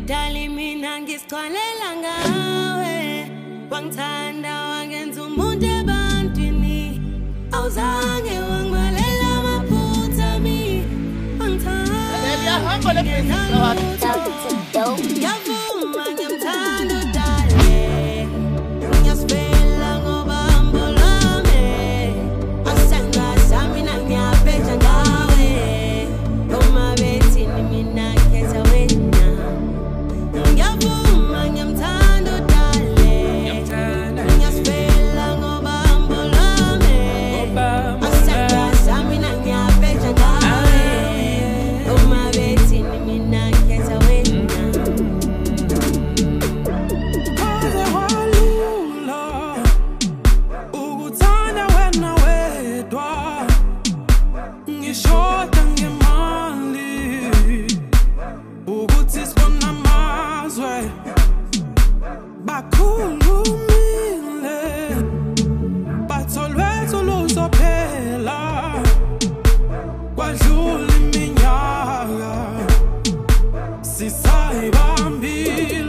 Dali mina ngisikwalela ngawe wangithanda wangenza umuntu ebantwini awuzange wangibalela amaphutha ami wangithanda ngiyavuma ngiyamthanda udale ngiyasifela ngoba hambo lwami asengaza mina ngiyabheja ngawe noma bethini mina ngikhetha wena ngiyavuma ngiyamthanda udale ngiyasifela ngoba hambo lwami asengaza mina ngiyabheja ngawe noma bethini mina ngikhetha wena ukuthanda wena wedwa ngishoda ngemali ukuthi sibona amazwe bakhulumile batholwethu luzophela kwadlula iminyaka sisayibambile